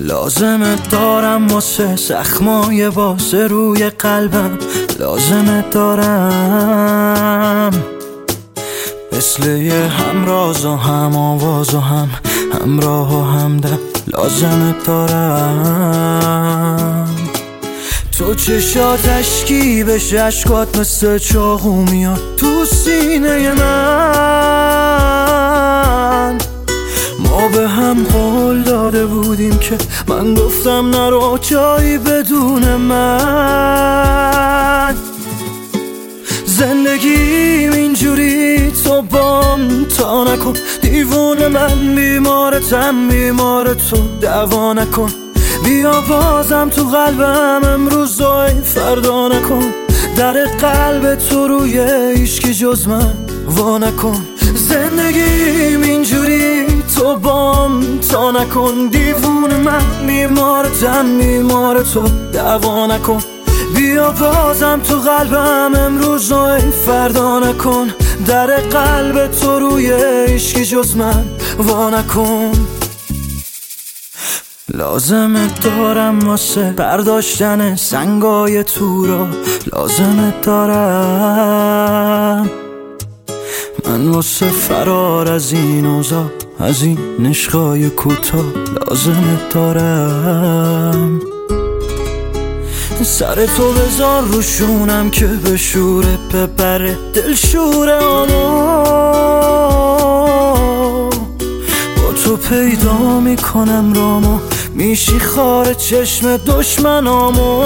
لازمت دارم واسه زخمای بازه روی قلبم، لازمت دارم مثل یه همراز و هم آواز و هم همراه و همدم، لازمت دارم. تو چشات اشکی بشه، اشکات مثل چاقو میاد تو سینه من. ما به هم قول داده بودیم که من گفتم نرو جایی بدون من. زندگیم اینجوری تو بام تا نکن، دیوونه من بیمارتم، بیمار تو دوا نکن. بیا بازم تو قلبم امروز و فردا نکن، در قلب تو روی هیچکی جز من وا نکن. زندگیم اینجوری تو بام تا نکن، دیوونه من بیمارتم، بیمار تو دوا نکن. بیا بازم تو قلبم امروز و فردا نکن، در قلب تو روی هیچکی جز من وا نکن. لازمت دارم واسه برداشتن سنگای تو را، لازمت دارم من واسه فرار از این اوضاع، از این عشقای کوتاه، لازمت دارم. سر تو بذار روشونم که به شوره ببره دل شوره آنو. با تو پیدا میکنم رامو، میشی خار چشم دشمنامو.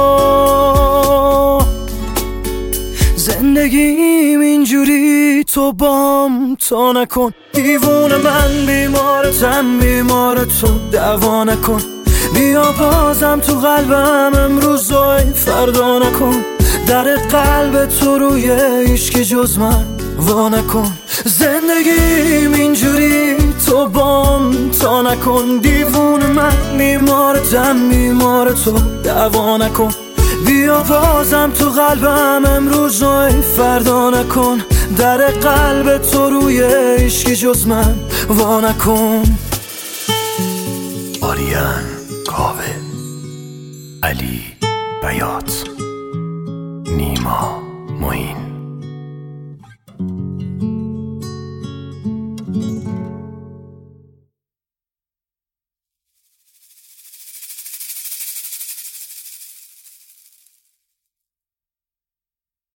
زندگیم اینجوری تو بام تا نکن، دیوونه من بیمارتم، بیمار تو دوا نکن. بیا بازم تو قلبم امروز و فردا نکن، در قلب تو روی هیچکی جز من وا نکن. زندگیم اینجوری تو بام تا نکن، دیوونه من بیمارتم، بیمار تو دوا نکن. بیا بازم تو قلبم امروز و فردا نکن، در قلب تو روی هیچکی جز من وا نکن. آریان کاوه، علی بیات، نیما معین.